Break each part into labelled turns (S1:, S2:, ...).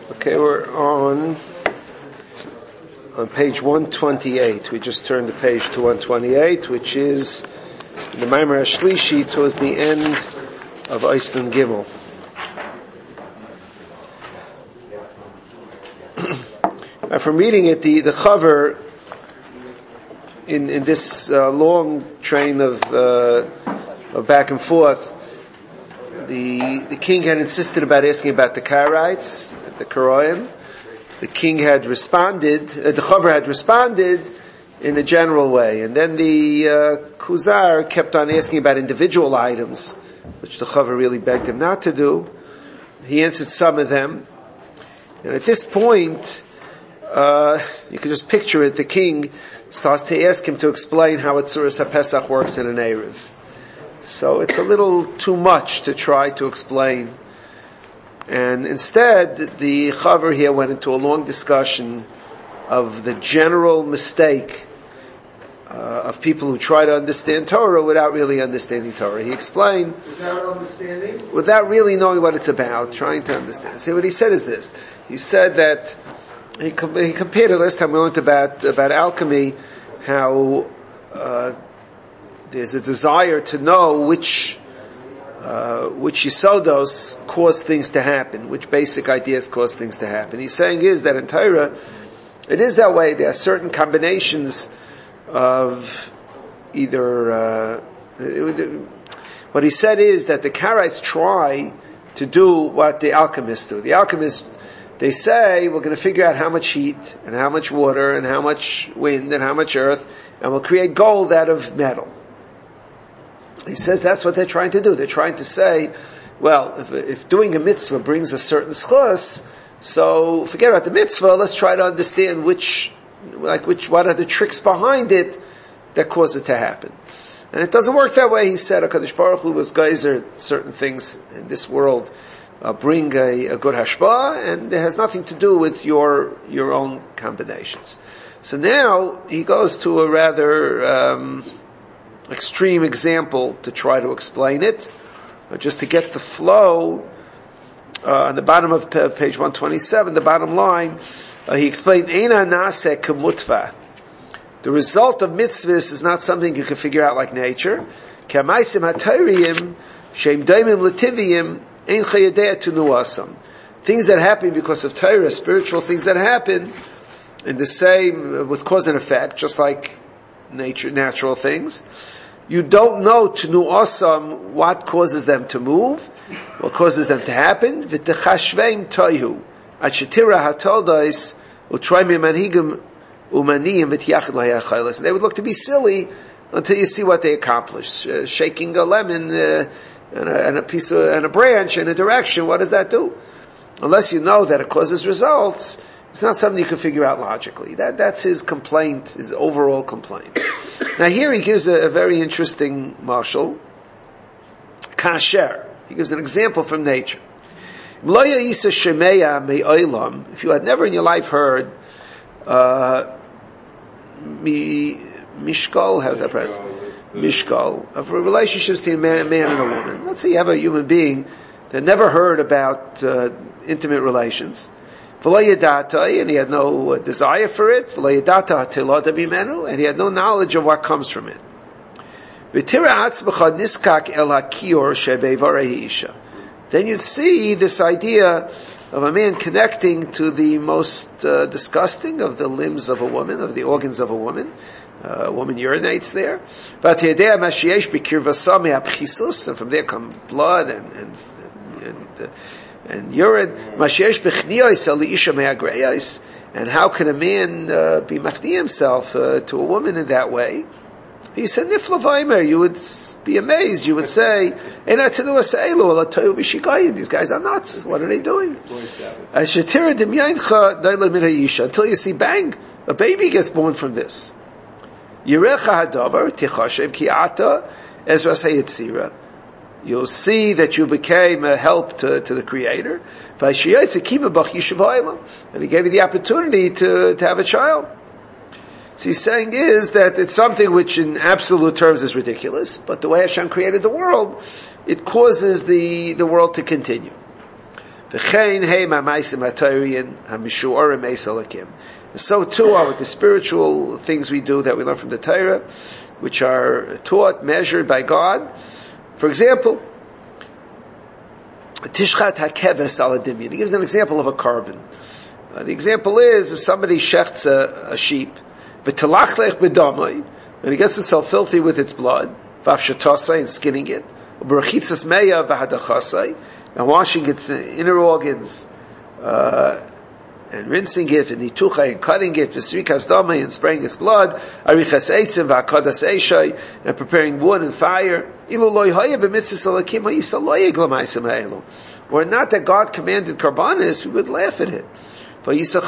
S1: Okay, we're on page 128. We just turned the page to 128, which is the Maimer HaShlishi towards the end of Eiston Gimel. From reading it, the Chaver in this long train of back and forth, the king had insisted about asking about the Karaites, the Karaim. The king had responded, the Chaver had responded in a general way, and then the Kuzar kept on asking about individual items, which the Chaver really begged him not to do. He answered some of them, and at this point, you can just picture it, the king starts to ask him to explain how a Tzuras HaPesach works in an Erev. So it's a little too much to try to explain. And instead, the Chaver here went into a long discussion of the general mistake of people who try to understand Torah without really understanding Torah. He explained,
S2: without understanding?
S1: Without really knowing what it's about, trying to understand. See, what he said is this. He said that, he compared it last time we learned about alchemy, how there's a desire to know which yisodos cause things to happen, which basic ideas cause things to happen. He's saying is that in Torah, it is that way. There are certain combinations of either, what he said is that the Karaites try to do what the alchemists do. The alchemists, they say, we're going to figure out how much heat, and how much water, and how much wind, and how much earth, and we'll create gold out of metal. He says that's what they're trying to do. They're trying to say, well, if doing a mitzvah brings a certain schus, so forget about the mitzvah, let's try to understand what are the tricks behind it that cause it to happen. And it doesn't work that way. He said, HaKadosh Baruch Hu was geyser certain things in this world bring a good hashpah, and it has nothing to do with your own combinations. So now he goes to a rather extreme example to try to explain it, just to get the flow. On the bottom of page 127, the bottom line, he explained, Eina nase kemutva. The result of mitzvahs is not something you can figure out like nature. Kamaisim ha'toriyim, shem daimim letiviyim, ein chayadeh tunuasam. Things that happen because of Torah, spiritual things that happen, in the same, with cause and effect, just like natural things. You don't know to nu'asam what causes them to move, what causes them to happen. V'techashveim toihu. Achetira hatoldois u'troy mi'manhigim u'maniyim v'tyachid lahayachaylas. They would look to be silly until you see what they accomplish. Shaking a lemon and a piece of, and a branch in a direction, what does that do? Unless you know that it causes results, it's not something you can figure out logically. That's his complaint, his overall complaint. Now here he gives a very interesting mashal, kasher. He gives an example from nature. If you had never in your life heard, mishkol, how's that pronounced? Mishkol, of relationships between a man and a woman. Let's say you have a human being that never heard about intimate relations. And he had no desire for it, and he had no knowledge of what comes from it. Then you'd see this idea of a man connecting to the most disgusting of the limbs of a woman, of the organs of a woman. A woman urinates there. And from there come blood and urine. And how can a man be machni himself to a woman in that way? He said, Nifla Vaimer, you would be amazed. You would say, these guys are nuts. What are they doing? Until you see, bang, a baby gets born from this. You'll see that you became a help to the Creator. And he gave you the opportunity to have a child. So he's saying is that it's something which in absolute terms is ridiculous, but the way Hashem created the world, it causes the world to continue. And so too are with the spiritual things we do that we learn from the Torah, which are taught, measured by God. For example, Tishchat HaKeves Al Adimyan. He gives an example of a carbon. The example is, if somebody shechts a sheep, v'talachlech b'damai, and he gets himself filthy with its blood, v'afshatasai, and skinning it, v'rachitzas meya v'hadachasai, and washing its inner organs, and rinsing it, and nituchai, and cutting it, v'srikas damai, and spraying its blood, arichas eitzim, v'akadas eishai, and preparing wood and fire. Ilu lo yhaya b'mitzvahs alakim ha'yisa lo yigla ma'isam ha'elu. Were not that God commanded karbanis, we would laugh at it. He would say,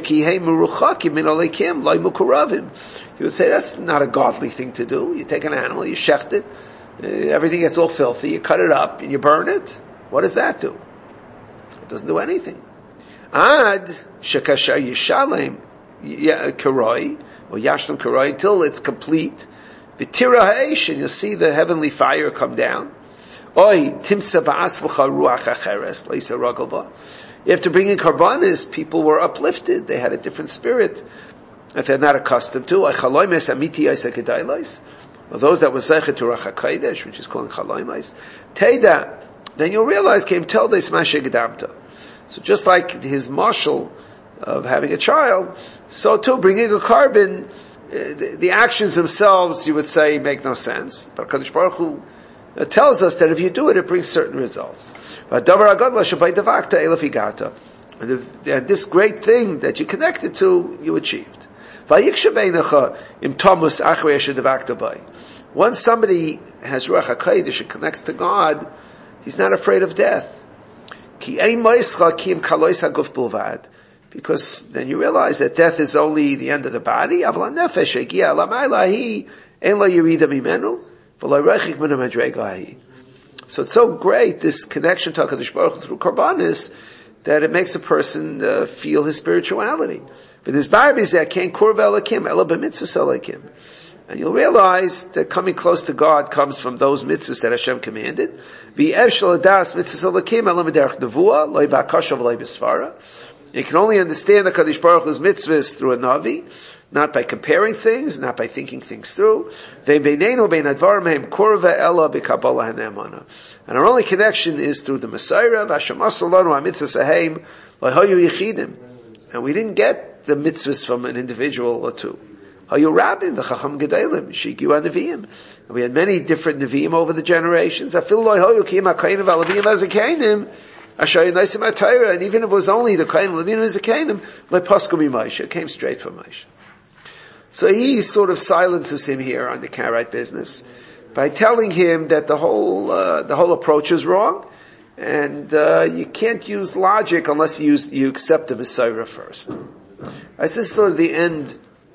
S1: that's not a godly thing to do. You take an animal, you shecht it, everything gets all filthy, you cut it up, and you burn it. What does that do? It doesn't do anything. Ad shekashar yishalem karoi, or yashlam karoi, until it's complete. V'tira ha'esh, and you'll see the heavenly fire come down. Oy, timsa ba'asv'cha ruach acheres, leisa ragalba. After bringing karbanis, people were uplifted. They had a different spirit that they're not accustomed to. Or those that were zeichet to Ruach HaKodesh, which is called chaloimais. Teda, then you'll realize, came teldes mashe gedamta. So just like his marshal of having a child, so too, bringing a carbon, the actions themselves, you would say, make no sense. But HaKadosh Baruch Hu tells us that if you do it, it brings certain results. And this great thing that you connected to, you achieved. Once somebody has Ruach HaKodesh and connects to God, he's not afraid of death. Because then you realize that death is only the end of the body. So it's so great, this connection to HaKadosh Baruch Hu through Karbanis, that it makes a person feel his spirituality. But this Barbis that can't kurva elakim, ela b'mitzvahs elakim. And you'll realize that coming close to God comes from those mitzvahs that Hashem commanded. V'ev shel adas mitzvahs elakim, ela m'derech nevuah, lo b'akasha v'lo b'sfara. You can only understand the HaKadosh Baruch Hu's mitzvahs through a Navi, not by comparing things, not by thinking things through. And our only connection is through the Messiah. And we didn't get the mitzvahs from an individual or two. And we had many different Nevi'im over the generations. And even if it was only the Kohen Levinu Zekanim, it came straight from Moshe. So he sort of silences him here on the Karaite business by telling him that the whole approach is wrong, and you can't use logic unless you accept the Messiah first. This is sort of the end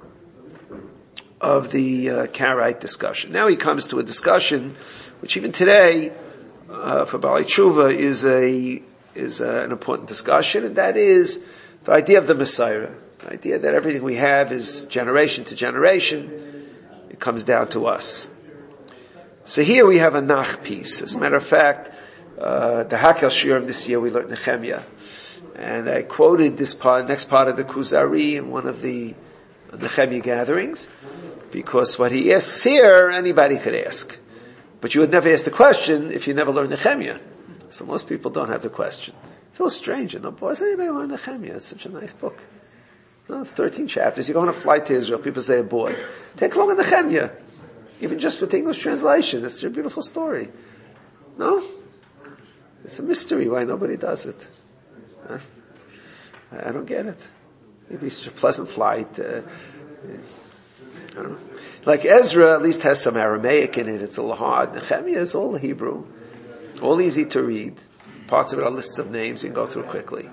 S1: of the Karaite discussion. Now he comes to a discussion which even today for Baalei Tshuva is an important discussion, and that is the idea of the Messiah. The idea that everything we have is generation to generation. It comes down to us. So here we have a Nach piece. As a matter of fact, the Hakel Shiurim this year we learned Nehemiah. And I quoted this next part of the Kuzari in one of the Nehemiah gatherings, because what he asks here, anybody could ask. But you would never ask the question if you never learned Nehemiah. So most people don't have the question. It's a little strange, you know. Why does anybody learn Nehemiah? It's such a nice book. No, it's 13 chapters. You go on a flight to Israel, people say they're bored. Take a look at Nehemiah. Even just with the English translation, it's a beautiful story. No? It's a mystery why nobody does it. Huh? I don't get it. Maybe it's a pleasant flight. I don't know. Like Ezra at least has some Aramaic in it. It's a little hard. Nehemiah is all Hebrew. All easy to read. Parts of it are lists of names you can go through quickly.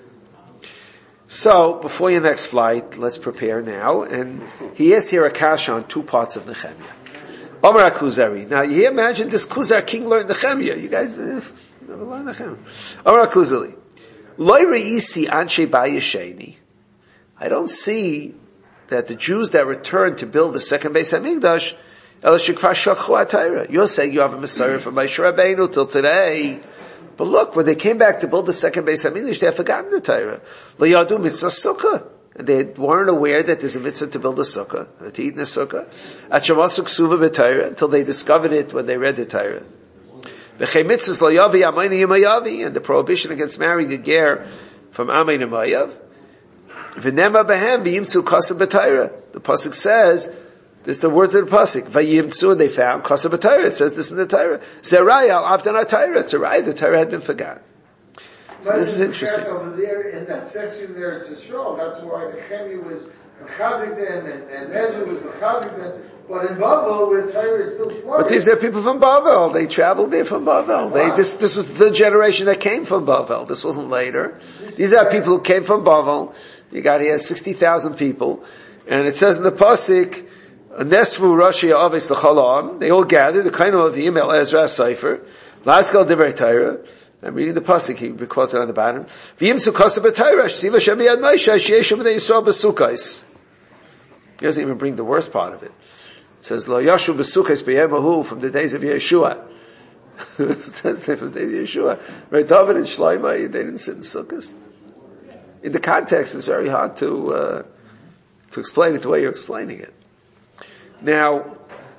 S1: So, before your next flight, let's prepare now. And he has here a kasha on two parts of Nehemiah. Omar HaKuzari. Now, you imagine this Kuzar king learned Nehemiah. You guys never learned Nehemiah. Omar HaKuzari. Loi re'isi anshe ba'yesheni. I don't see that the Jews that returned to build the second Beis HaMikdash, you're saying you have a Messiah from Moshe Rabbeinu till today. But look, when they came back to build the second Beis HaMikdash, they had forgotten the Torah. L'yadu mitzvah sukkah. And they weren't aware that there's a mitzvah to build a sukkah, to eat in a sukkah. At Shemasu Ksuva b'Torah, until they discovered it when they read the Torah. V'chei mitzvahs l'yavi amayni yimayavi, and the prohibition against marrying a ger from Amayni Mayav. V'nema behem v'yimtzu kasa b'Torah. The pasuk says, this is the words of the pasuk. V'yimtzu, and they found kasa b'Torah. It says this in the Torah. Zerai al avdan Torah. It's Zerai. The Torah had been forgotten. So this is interesting.
S2: Over there in that section there, it's Yisrael. That's why the Chemi was mechazik them and Ezra was mechazik them. But in Bavel, where Torah is still flourishing.
S1: But these are people from Bavel. They traveled there from Bavel.
S2: Wow.
S1: This was the generation that came from Bavel. This wasn't later. These are people who came from Bavel. You got here 60,000 people. And it says in the pasuk, Nesvu Rashi Aves L'Cholam. They all gathered. The kind of email Ezra Sefer. Laskal Divrei Torah. I'm reading the pasuk. He records it on the bottom. V'yimtzu kasa b'Torah. Shiva Shem Yad Moshe. Sheyeshu B'nei Yisrael b'Sukkos. He doesn't even bring the worst part of it. It says, Lo Yashu B'Sukkos B'Yemahu, from the days of Yeshua. It says from the days of Yeshua. Right, David and Shlomo, they didn't sit in Sukkos. In the context, it's very hard to explain it the way you're explaining it. Now,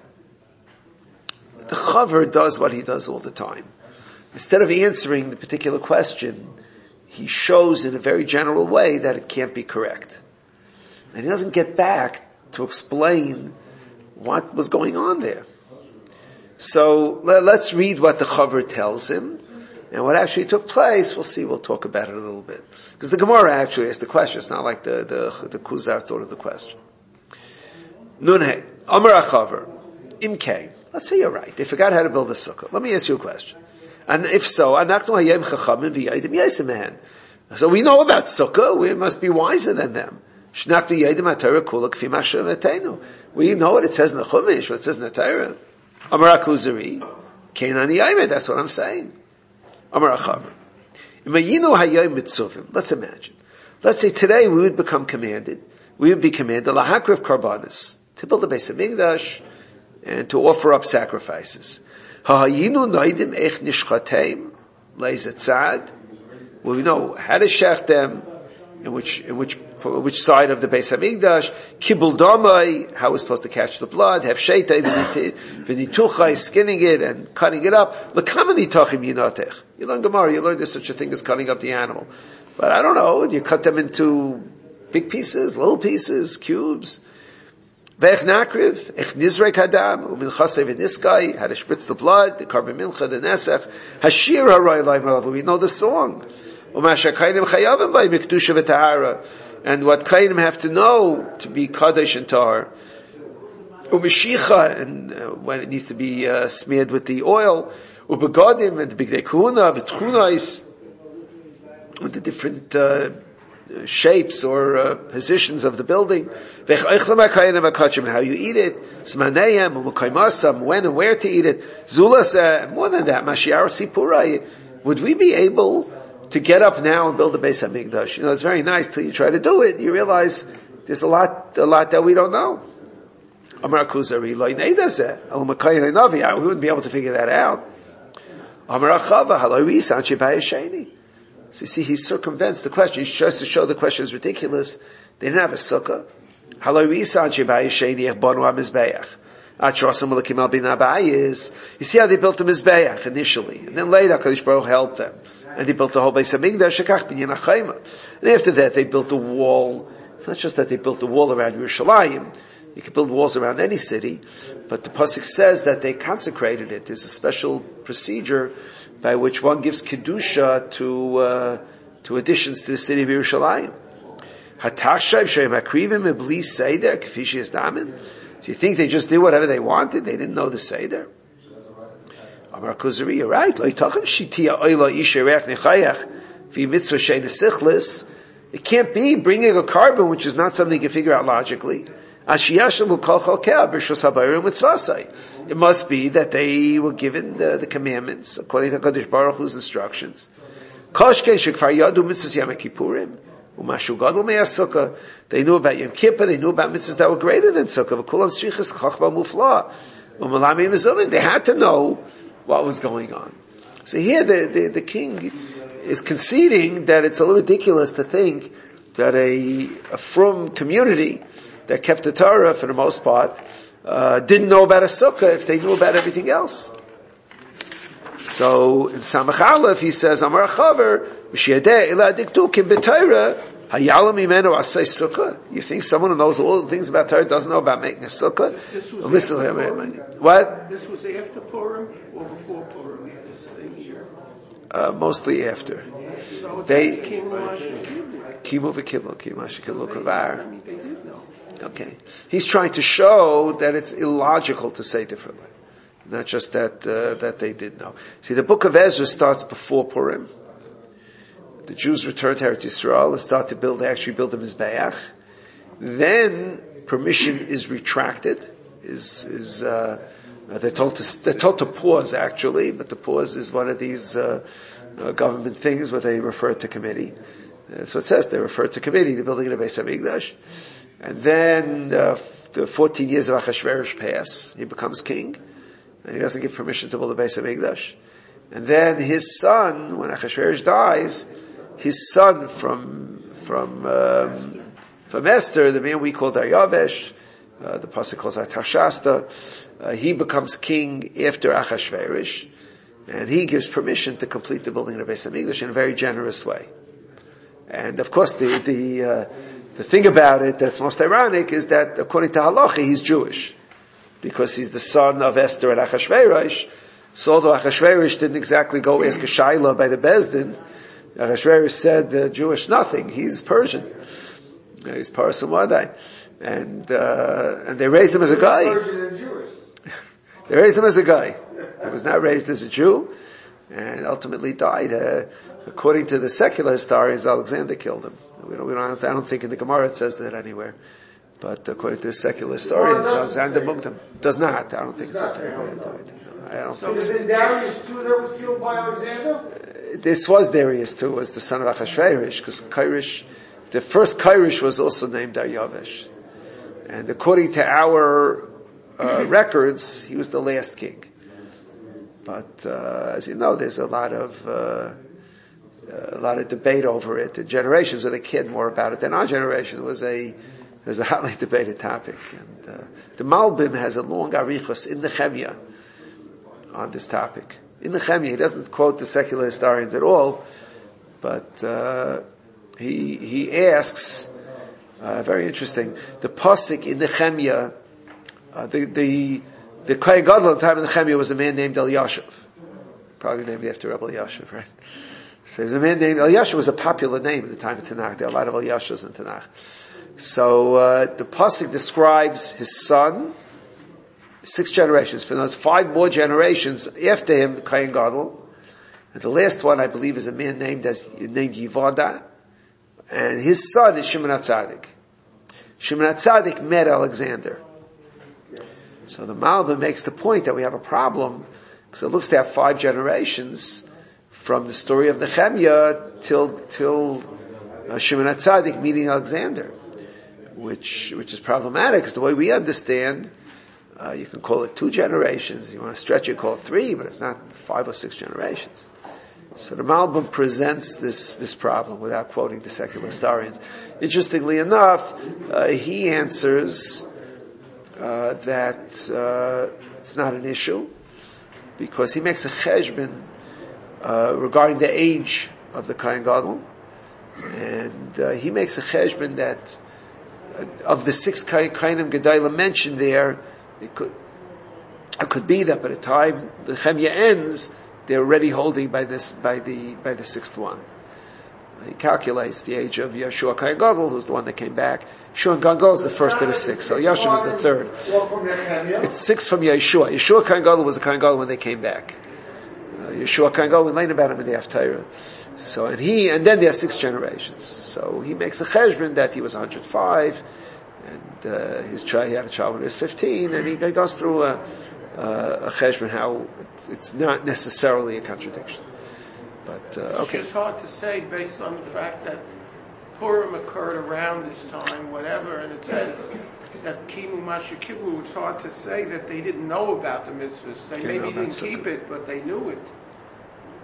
S1: the Chaver does what he does all the time. Instead of answering the particular question, he shows in a very general way that it can't be correct. And he doesn't get back to explain what was going on there. So let's read what the Chaver tells him, and what actually took place. We'll talk about it a little bit. Because the Gemara actually asked the question. It's not like the Kuzar thought of the question. Nunhe, Amar HaChaver, Imkei. Let's say you're right. They forgot how to build a sukkah. Let me ask you a question. And if so, so we know about sukkah, we must be wiser than them. We know what it says in the Chumash, what it says in the Torah. Amar HaKuzari, that's what I'm saying. Amar HaChaver. Let's imagine. Let's say today we would become commanded, lahakriv karbanis, to build a Beis HaMikdash, and to offer up sacrifices. Will we know how to shech them, in which side of the Beis HaMikdash, kibul damai, how we're supposed to catch the blood, have sheitay, v'nituchai, skinning it and cutting it up. L'kamani tachim yinatech. You learn Gemara, you learn there's such a thing as cutting up the animal. But I don't know, do you cut them into big pieces, little pieces, cubes? Ve'ech nakriv, ech nizrek hadam, u'minchasei v'niskai, how to spritz the blood, the carbon mincha, the nesach, hashir haray lai malav, we know the song. U'masha kainim chayavim by mikdusha v'tahara, and what kainim have to know to be kadosh and tahar. U'mishicha, and when it needs to be smeared with the oil, u'begadim, and the bigdei kuhuna, v'tchunais, with the different shapes or positions of the building, and how you eat it, when and where to eat it, more than that, would we be able to get up now and build a Beis HaMikdash? You know, it's very nice till you try to do it, you realize there's a lot that we don't know. Amar Kuzari, we wouldn't be able to figure that out. Amar Achava, so you see, he circumvents the question. He tries to show the question is ridiculous. They didn't have a sukkah. You see how they built the Mizbeach initially. And then later, HaKadosh Baruch helped them. And they built the whole Beis HaMikdash. And after that, they built a wall. It's not just that they built a wall around Yerushalayim. You can build walls around any city. But the Pasuk says that they consecrated it. There's a special procedure by which one gives kedusha to additions to the city of Yerushalayim. Do you think they just did whatever they wanted? They didn't know the Seder? Amar Kuzari, you're right. It can't be bringing a carbon which is not something you can figure out logically. It must be that they were given the commandments according to HaKadosh Baruch Hu's instructions. They knew about Yom Kippur, they knew about mitzvahs that were greater than Sukkah. They had to know what was going on. So here the king is conceding that it's a little ridiculous to think that a frum community that kept the Torah for the most part didn't know about a sukkah if they knew about everything else. So in Samach Aleph he says, Amar Chaver, M'shiyadeh ila diktukim b'Torah, hayalam imenu asay sukkah. You think someone who knows all the things about Torah doesn't know about making a sukkah?
S3: This was
S1: What?
S3: This was after Purim or before Purim, this thing here?
S1: Mostly after.
S3: So
S1: They
S3: Kimu
S1: Kavar.
S3: They did know.
S1: Okay. He's trying to show that it's illogical to say differently. Not just that they did know. See, the book of Ezra starts before Purim. The Jews return to Eretz Yisrael and start to build, they actually build the Mizbeach. Then permission is retracted, they're told to pause actually, but the pause is one of these, government things where they refer to committee. So it says they refer to committee, the building of the Beis HaMikdash. And then, the 14 years of Achashverosh pass, he becomes king, and he doesn't give permission to build the Beis HaMikdash. And then his son, when Achashverosh dies, his son from Esther, the man we call Daryavesh, the pasuk calls Artashasta, he becomes king after Achashverosh, and he gives permission to complete the building of the Beis HaMikdash in a very generous way. And of course, the thing about it that's most ironic is that according to Halacha, he's Jewish, because he's the son of Esther and Achashverosh. So although Achashverosh didn't exactly go ask a Shaila by the Bezdin, Achashverosh said Jewish nothing. He's Persian. He's Parsim Wadai. And they raised him as a guy.
S2: Persian and Jewish.
S1: They raised him as a guy. He was not raised as a Jew, and ultimately died. According to the secular historians, Alexander killed him. I don't think in the Gemara it says that anywhere. But according to the secular historians, Alexander mugged him. Does not. I don't think it says that. I don't think
S2: Was it Darius too that was killed by Alexander?
S1: This was Darius too, was the son of Achashverosh, because the first Kairish was also named Daryavesh. And according to our records, he was the last king. But as you know, there's a lot of debate over it. The generations of the kid more about it than our generation. It was a hotly debated topic. And the Malbim has a long arichos in the Chemya on this topic. In the Chemya, he doesn't quote the secular historians at all, but he asks, very interesting, the pasuk in the Chemya, the Kohen Gadol at the time of the Chemya was a man named Eliashiv, probably named after Rebbe Eliashiv, right? So there was a man named Eliashiv, was a popular name at the time of Tanakh. There are a lot of Eliashivs in Tanakh. So the pasuk describes his son, 6 generations. For those 5 more generations after him, the Kohen Gadol, and the last one I believe is a man named Yivada, and his son is Shimon HaTzadik. Shimon HaTzadik met Alexander. So the Malbim makes the point that we have a problem, because it looks to have 5 generations from the story of the Chemya till Shimon HaTzadik meeting Alexander, which is problematic, because the way we understand, you can call it 2 generations. You want to stretch it, call it 3, but it's not 5 or 6 generations. So the Malbim presents this problem without quoting the secular historians. Interestingly enough, he answers that it's not an issue, because he makes a cheshbon regarding the age of the Kohen Gadol, and he makes a cheshbon that of the 6 Kohanim Gedalim mentioned there, it could be that by the time the Chemya ends, they're already holding by the 6th one. He calculates the age of Yeshua Kohen Gadol, who's the one that came back. Yeshua Kohen Gadol is the first of the 6, so Yeshua is the 3rd. It's 6 from Yeshua. Yeshua Kohen Gadol was the Kohen Gadol when they came back. Yeshua Kohen Gadol, we learn about him in the Haftarah. So, and then there are 6 generations. So he makes a cheshbon that he was 105, and he had a child when he was 15, and he goes through a cheshbon how it's not necessarily a contradiction. But okay.
S3: It's hard to say based on the fact that Purim occurred around this time, whatever, and it says that Kimu Mashikibu. It's hard to say that they didn't know about the mitzvahs. They maybe didn't keep it, but they knew it.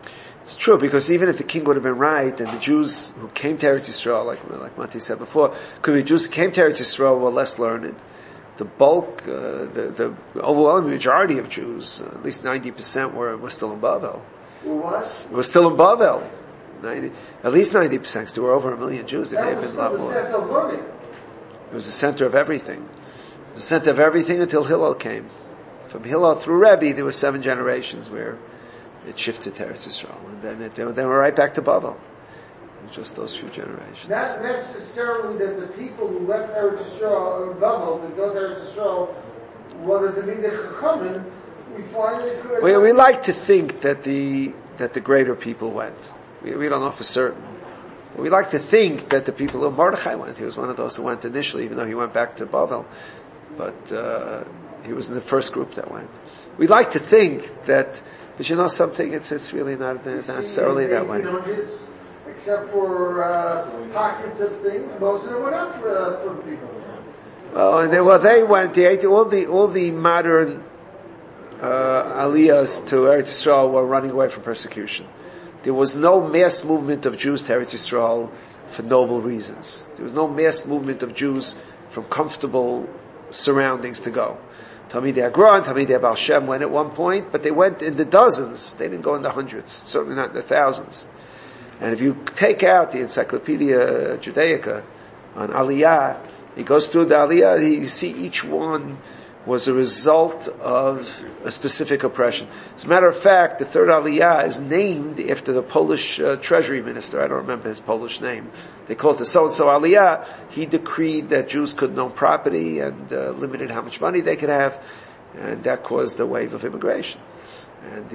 S1: It's true, because even if the king would have been right, and the Jews who came to Eretz Yisrael, like Mati said before, could be Jews who came to Eretz Yisrael were less learned. The bulk, the overwhelming majority of Jews, at least 90% were still in Bavel.
S2: What?
S1: Were still in Bavel. At least 90%, because there were over 1 million Jews. There may have been a lot more.
S2: Center of learning.
S1: It was the center of everything. It was the center of everything until Hillel came. From Hillel through Rebbe, there were 7 generations where it shifted to Eretz Yisrael, and then they were right back to Bavel. Just those few generations.
S2: Not necessarily that the people who left Eretz Yisrael, Bavel, to go to Eretz Yisrael, whether to be the Chachamim, we find that.
S1: We like to think that the greater people went. We don't know for certain. We like to think that the people who Mordechai went. He was one of those who went initially, even though he went back to Bavel, but he was in the first group that went. We like to think that. But you know something? It's really not necessarily that way.
S2: Except for pockets of things, most of them went up for people.
S1: Well, they went. All the modern aliyahs to Eretz Yisrael were running away from persecution. There was no mass movement of Jews to Eretz Yisrael for noble reasons. There was no mass movement of Jews from comfortable surroundings to go. Talmidei Agra and Talmidei Baal Shem went at one point, but they went in the dozens. They didn't go in the hundreds, certainly not in the thousands. And if you take out the Encyclopedia Judaica on Aliyah, he goes through the Aliyah, you see each one was a result of a specific oppression. As a matter of fact, the third Aliyah is named after the Polish treasury minister. I don't remember his Polish name. They call it the so-and-so Aliyah. He decreed that Jews couldn't own property and limited how much money they could have, and that caused the wave of immigration. And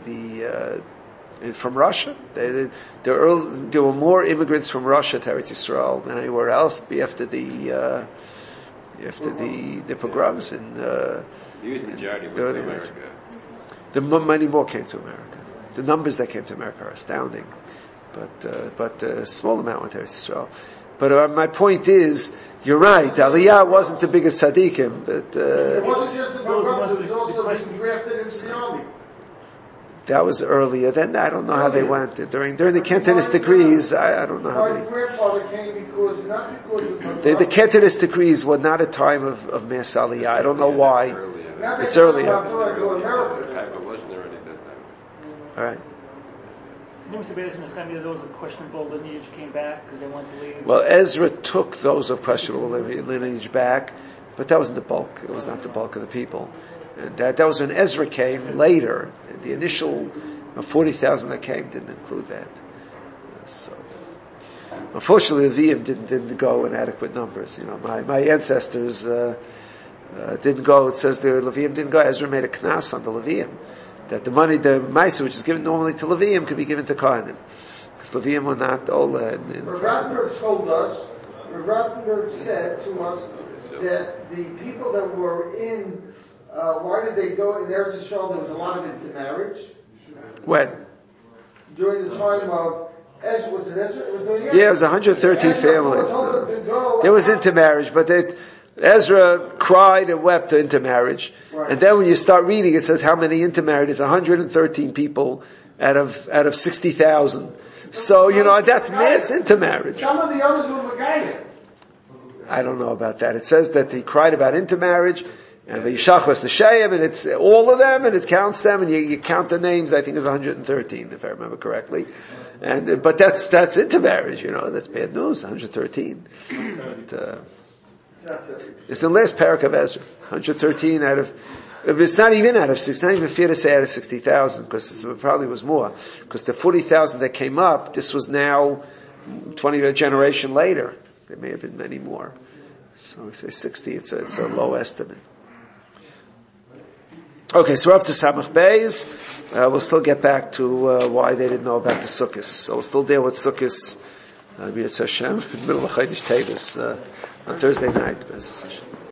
S1: from Russia, there were more immigrants from Russia to Eretz Yisrael than anywhere else after the pogroms in
S4: the huge majority went to America.
S1: Many more came to America. The numbers that came to America are astounding, but a small amount went to Eretz Yisrael. But my point is, you're right. Aliyah wasn't the biggest tzaddikim, but
S2: it wasn't just the pogroms; it was also being drafted into the army.
S1: That was earlier. Then I don't know how they went during the Cantonist decrees. I don't know how
S2: many. My grandfather came because
S1: the Cantonist decrees were not a time of mass aliyah. I don't know why. It's earlier.
S4: It wasn't already that time.
S1: All right.
S5: There was a questionable lineage came back because they wanted to leave.
S1: Well, Ezra took those of questionable lineage back, but that wasn't the bulk. It was not the bulk of the people. And that was when Ezra came later. The initial 40,000 that came didn't include that. So, unfortunately, the Levium didn't go in adequate numbers. You know, my ancestors didn't go. It says the Levium didn't go. Ezra made a knas on the Levium that the money, the Maisa, which is given normally to Levium, could be given to Kohanim, because Levium were not Ola.
S2: Rav Rottenberg told us. Rav Rottenberg said to us that the people that were in. Why did they go in Eretz Yisrael? There was a lot of intermarriage.
S1: When?
S2: During the time of Ezra. Was it Ezra? It was during
S1: it was 113 families. There was intermarriage, but Ezra cried and wept to intermarriage. Right. And then when you start reading, it says how many intermarried. It's 113 people out of 60,000. So, that's mass intermarriage.
S2: Some of the others were Megayah.
S1: I don't know about that. It says that he cried about intermarriage. And the Yishachos Neshayim, and it's all of them, and it counts them, and you count the names, I think it's 113, if I remember correctly. But that's intermarriage, that's bad news, 113. But, it's the last parak of Ezra. 113 it's not even out of 60, it's not even fair to say out of 60,000, because it probably was more. Because the 40,000 that came up, this was now 20 a generation later. There may have been many more. So we say 60, it's a low estimate. Okay, so we're up to Samach Beis. We'll still get back to why they didn't know about the Sukkos. So we'll still deal with Sukkos, Hashem, in the middle of Chodesh Tevis, on Thursday night.